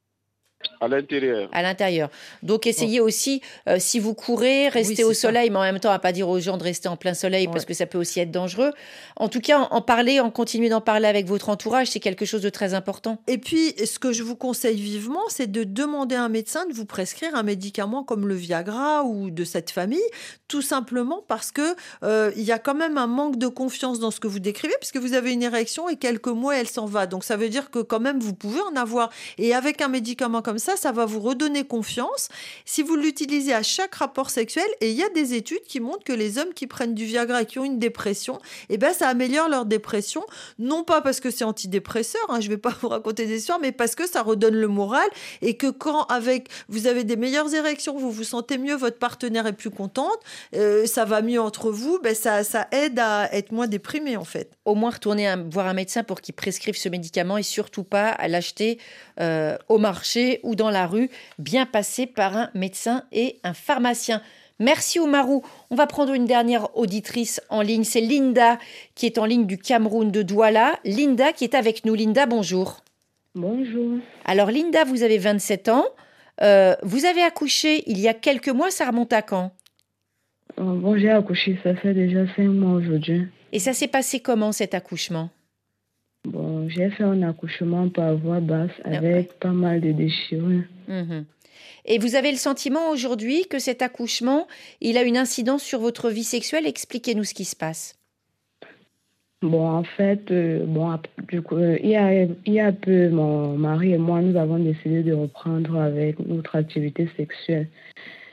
À l'intérieur. À l'intérieur. Donc, essayez oh. aussi, euh, si vous courez, restez oui, au soleil, ça. mais en même temps, à pas dire aux gens de rester en plein soleil ouais. parce que ça peut aussi être dangereux. En tout cas, en, en parler, en continuer d'en parler avec votre entourage, c'est quelque chose de très important. Et puis, ce que je vous conseille vivement, c'est de demander à un médecin de vous prescrire un médicament comme le Viagra ou de cette famille, tout simplement parce que euh, il y a quand même un manque de confiance dans ce que vous décrivez, puisque vous avez une érection et quelques mois, elle s'en va. Donc, ça veut dire que quand même, vous pouvez en avoir. Et avec un médicament comme ça, ça va vous redonner confiance si vous l'utilisez à chaque rapport sexuel. Et il y a des études qui montrent que les hommes qui prennent du Viagra et qui ont une dépression, eh ben, ça améliore leur dépression. Non pas parce que c'est antidépresseur, hein, je ne vais pas vous raconter des histoires, mais parce que ça redonne le moral et que quand avec, vous avez des meilleures érections, vous vous sentez mieux, votre partenaire est plus contente, euh, ça va mieux entre vous, ben ça, ça aide à être moins déprimé en fait. Au moins retourner à, voir un médecin pour qu'il prescrive ce médicament et surtout pas à l'acheter euh, au marché ou dans la rue, bien passé par un médecin et un pharmacien. Merci Oumarou. On va prendre une dernière auditrice en ligne. C'est Linda qui est en ligne du Cameroun de Douala. Linda qui est avec nous. Linda, bonjour. Bonjour. Alors Linda, vous avez vingt-sept ans. Euh, vous avez accouché il y a quelques mois. Ça remonte à quand ? euh, Bon, j'ai accouché, ça fait déjà cinq mois aujourd'hui. Et ça s'est passé comment cet accouchement ? Bon, j'ai fait un accouchement par voie basse avec ouais. pas mal de déchirures. Mmh. Et vous avez le sentiment aujourd'hui que cet accouchement, il a une incidence sur votre vie sexuelle ? Expliquez-nous ce qui se passe. Bon, en fait, euh, bon, du coup, euh, il, y a, il y a peu, mon mari et moi, nous avons décidé de reprendre avec notre activité sexuelle.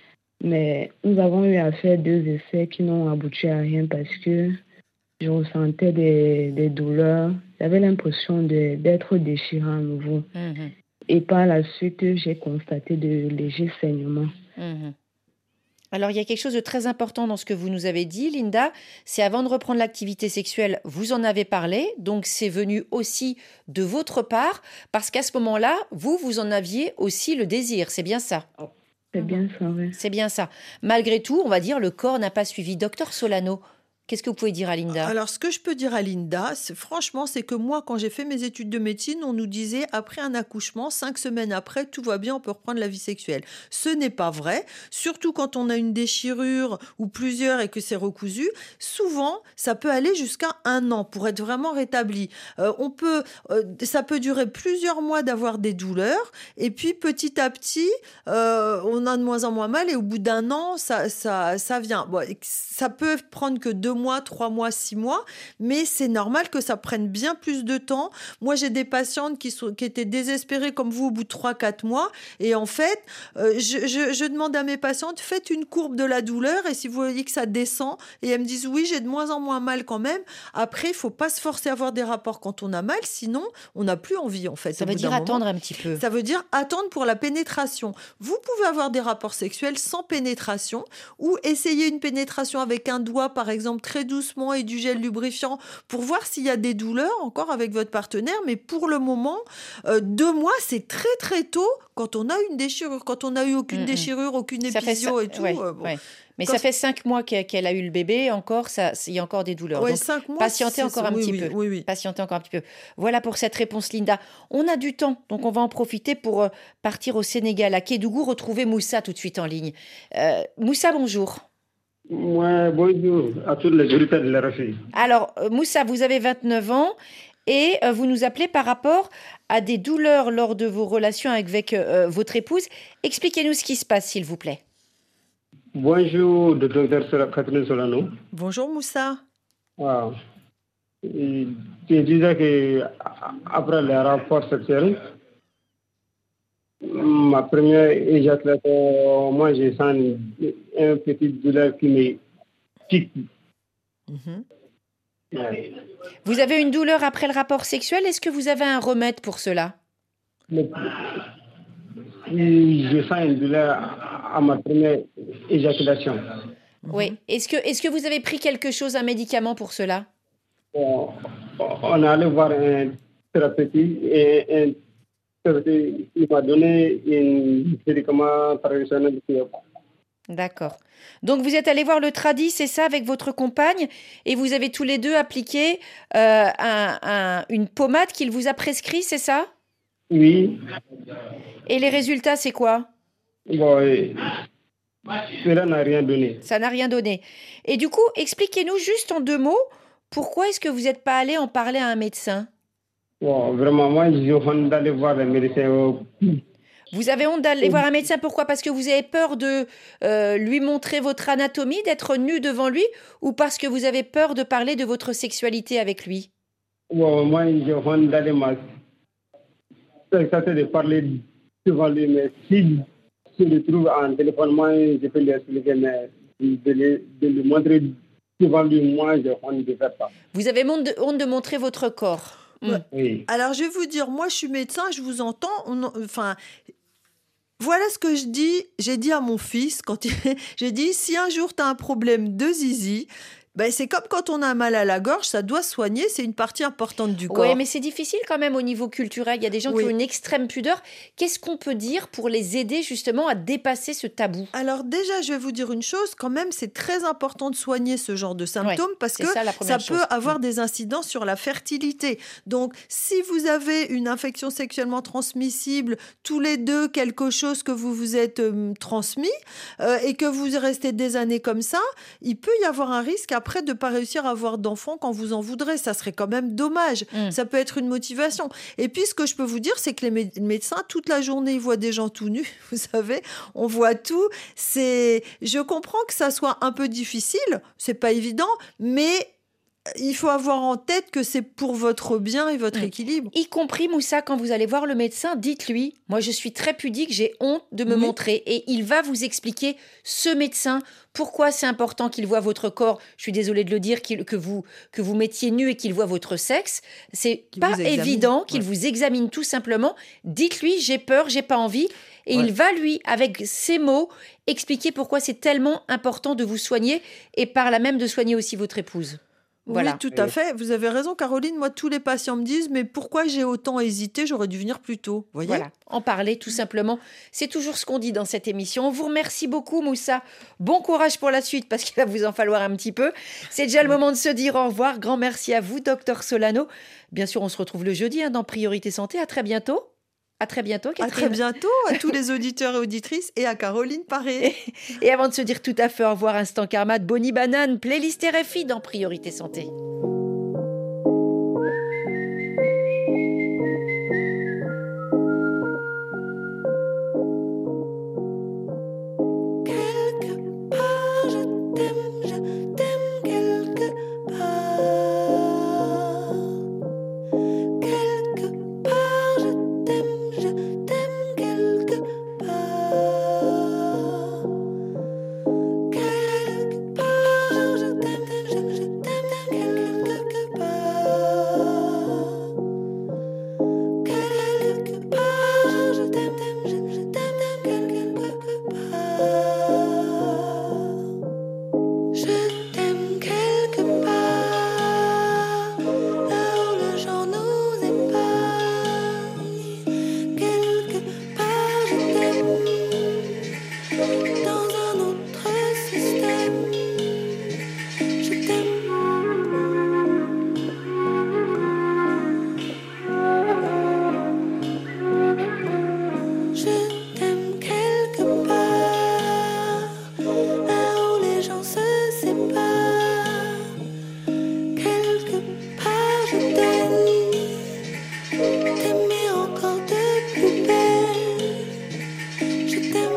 Mais nous avons eu à faire deux essais qui n'ont abouti à rien parce que je ressentais des, des douleurs. J'avais l'impression de, d'être déchirée à nouveau. Mmh. Et par la suite, j'ai constaté de légers saignements. Mmh. Alors, il y a quelque chose de très important dans ce que vous nous avez dit, Linda. C'est avant de reprendre l'activité sexuelle, vous en avez parlé. Donc, c'est venu aussi de votre part parce qu'à ce moment-là, vous, vous en aviez aussi le désir. C'est bien ça? C'est bien ça, oui. C'est bien ça. Malgré tout, on va dire, le corps n'a pas suivi. Docteur Solano, qu'est-ce que vous pouvez dire à Linda? Alors, ce que je peux dire à Linda, c'est, franchement, c'est que moi, quand j'ai fait mes études de médecine, on nous disait, après un accouchement, cinq semaines après, tout va bien, on peut reprendre la vie sexuelle. Ce n'est pas vrai, surtout quand on a une déchirure ou plusieurs et que c'est recousu. Souvent, ça peut aller jusqu'à un an pour être vraiment rétabli. Euh, on peut, euh, ça peut durer plusieurs mois d'avoir des douleurs et puis petit à petit, euh, on a de moins en moins mal et au bout d'un an, ça, ça, ça vient. Bon, ça peut prendre que deux mois, trois mois, six mois, mais c'est normal que ça prenne bien plus de temps. Moi, j'ai des patientes qui, sont, qui étaient désespérées comme vous au bout de trois, quatre mois. Et en fait, euh, je, je, je demande à mes patientes, faites une courbe de la douleur et si vous voyez que ça descend, et elles me disent, oui, j'ai de moins en moins mal quand même. Après, il ne faut pas se forcer à avoir des rapports quand on a mal, sinon, on n'a plus envie, en fait. Ça veut dire attendre un petit peu. Ça veut dire attendre pour la pénétration. Vous pouvez avoir des rapports sexuels sans pénétration ou essayer une pénétration avec un doigt, par exemple, très doucement et du gel lubrifiant pour voir s'il y a des douleurs encore avec votre partenaire. Mais pour le moment, euh, deux mois, c'est très très tôt quand on a une déchirure. Quand on n'a eu aucune mmh, déchirure, aucune épisio et tout. Ouais, euh, bon. ouais. Mais quand ça fait cinq mois qu'elle a eu le bébé, encore, ça, il y a encore des douleurs. Ouais, Donc, cinq mois, patientez encore un oui, petit oui, peu. Oui, oui. Patientez encore un petit peu. Voilà pour cette réponse, Linda. On a du temps, donc on va en profiter pour euh, partir au Sénégal, à Kédougou, retrouver Moussa tout de suite en ligne. Euh, Moussa, bonjour. Ouais, bonjour à tous les auditeurs de la R F I. Alors, euh, Moussa, vous avez vingt-neuf ans et euh, vous nous appelez par rapport à des douleurs lors de vos relations avec euh, votre épouse. Expliquez-nous ce qui se passe, s'il vous plaît. Bonjour, docteur Catherine Solano. Bonjour, Moussa. Wow. Je disais qu'après les rapports sexuels, ma première éjaculation, moi, j'ai senti un petit douleur qui me pique. Mm-hmm. Ouais. Vous avez une douleur après le rapport sexuel. Est-ce que vous avez un remède pour cela? Le... Je sens une douleur à ma première éjaculation. Oui. Est-ce que, est-ce que vous avez pris quelque chose, un médicament pour cela? On, on est allé voir un thérapeute et un il m'a donné un médicament traditionnel. D'accord. Donc, vous êtes allé voir le tradi, c'est ça, avec votre compagne, et vous avez tous les deux appliqué euh, un, un, une pommade qu'il vous a prescrit, c'est ça? Oui. Et les résultats, c'est quoi? Bon, cela n'a rien donné. Ça n'a rien donné. Et du coup, expliquez-nous juste en deux mots, pourquoi est-ce que vous n'êtes pas allé en parler à un médecin? Bon, vraiment, moi, j'ai honte d'aller voir un médecin. Vous avez honte d'aller voir un médecin, pourquoi? Parce que vous avez peur de euh, lui montrer votre anatomie, d'être nu devant lui, ou parce que vous avez peur de parler de votre sexualité avec lui? Bon, moi, j'ai honte d'aller ma... de parler devant lui, mais si je le trouve en téléphone, moi, je peux lui expliquer, mais de le, de le montrer devant lui, moi, j'ai honte de faire ça. Vous avez honte de, honte de montrer votre corps? Mmh. Oui. Alors, je vais vous dire, moi, je suis médecin, je vous entends. On, enfin, voilà ce que je dis. J'ai dit à mon fils, quand il, j'ai dit, si un jour tu as un problème de zizi, ben, c'est comme quand on a mal à la gorge, ça doit soigner, c'est une partie importante du corps. Oui, mais c'est difficile quand même au niveau culturel. Il y a des gens oui. qui ont une extrême pudeur. Qu'est-ce qu'on peut dire pour les aider justement à dépasser ce tabou? Alors déjà, je vais vous dire une chose, quand même, c'est très important de soigner ce genre de symptômes ouais, parce que ça, ça peut avoir des incidences sur la fertilité. Donc, si vous avez une infection sexuellement transmissible, tous les deux, quelque chose que vous vous êtes euh, transmis euh, et que vous restez des années comme ça, il peut y avoir un risque à après de ne pas réussir à avoir d'enfants quand vous en voudrez. Ça serait quand même dommage. Mmh. Ça peut être une motivation. Et puis, ce que je peux vous dire, c'est que les mé- médecins, toute la journée, ils voient des gens tout nus. Vous savez, on voit tout. C'est... Je comprends que ça soit un peu difficile. C'est pas évident, mais il faut avoir en tête que c'est pour votre bien et votre Mmh. équilibre. Y compris, Moussa, quand vous allez voir le médecin, dites-lui, moi je suis très pudique, j'ai honte de me Oui. montrer. Et il va vous expliquer, ce médecin, pourquoi c'est important qu'il voit votre corps. Je suis désolée de le dire, qu'il- que, vous, que vous mettiez nu et qu'il voit votre sexe. C'est Qu'il pas vous examine. évident qu'il Ouais. vous examine tout simplement. Dites-lui, j'ai peur, j'ai pas envie. Et Ouais. il va lui, avec ses mots, expliquer pourquoi c'est tellement important de vous soigner et par là même de soigner aussi votre épouse. Voilà. Oui, tout à fait. Vous avez raison, Caroline. Moi, tous les patients me disent, mais pourquoi j'ai autant hésité? J'aurais dû venir plus tôt. Voyez. Voilà, en parler tout simplement. C'est toujours ce qu'on dit dans cette émission. On vous remercie beaucoup, Moussa. Bon courage pour la suite, parce qu'il va vous en falloir un petit peu. C'est déjà le moment de se dire au revoir. Grand merci à vous, docteur Solano. Bien sûr, on se retrouve le jeudi hein, dans Priorité Santé. À très bientôt. À très bientôt, À Catherine. très bientôt à tous les auditeurs et auditrices et à Caroline Paré. Et avant de se dire tout à fait au revoir, Instant Karma de Bonnie Banane, playlist R F I dans Priorité Santé. Quelque part, je t'aime, je t'aime quelque part. Quelque part, je t'aime, je t'aime quelque part. Quelque part, je t'aime, je, je t'aime quelque part. Quelque part, je t'aime, je, je t'aime quelque part. Je t'aime quelque part, là où le jour nous épargne. Quelque part, je t'aime, dans un autre système. Je t'aime. Je t'aime quelque part, là où les gens se séparent. Quelque part, je t'aime, t'aimer encore de plus belle. Je t'aime.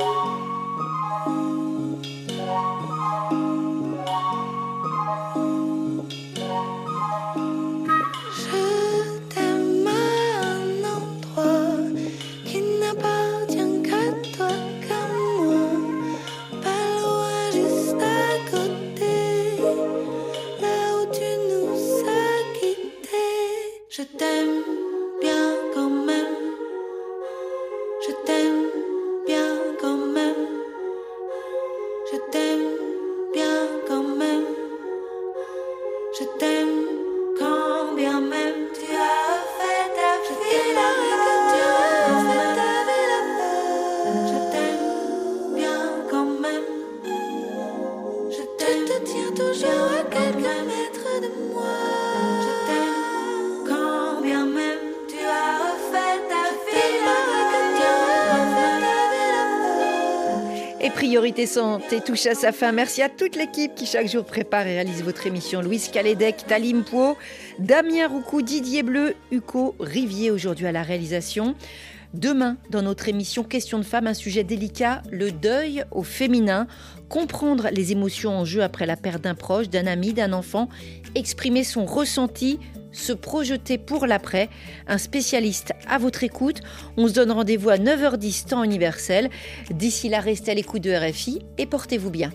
Je t'aime à un endroit qui n'appartient qu'à toi, qu'à moi. Pas loin, juste à côté, là où tu nous as quittés. Je t'aime bien quand même. Je t'aime bien quand même. Je t'aime bien quand même. Je t'aime quand bien même tu as fait ta vie là que tu as fait ta vie là. Je t'aime bien quand même. Je t'aime, te tiens toujours à quelques mètres de moi. Je t'aime quand bien même tu as refait ta vie là que tu as refait ta vie là. Et Priorité Santé touche à sa fin. Merci à toute l'équipe qui chaque jour prépare et réalise votre émission. Louise Calédec, Talim Pau, Damien Roucou, Didier Bleu, Hugo Rivier aujourd'hui à la réalisation. Demain, dans notre émission Questions de femmes, un sujet délicat, le deuil au féminin. Comprendre les émotions en jeu après la perte d'un proche, d'un ami, d'un enfant. Exprimer son ressenti, se projeter pour l'après. Un spécialiste à votre écoute. On se donne rendez-vous à neuf heures dix, temps universel. D'ici là, restez à l'écoute de R F I et portez-vous bien.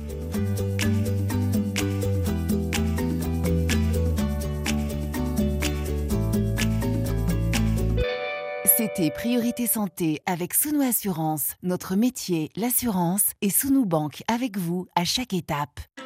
C'était Priorité Santé avec Sounou Assurance. Notre métier, l'assurance, et Sounou Banque avec vous à chaque étape.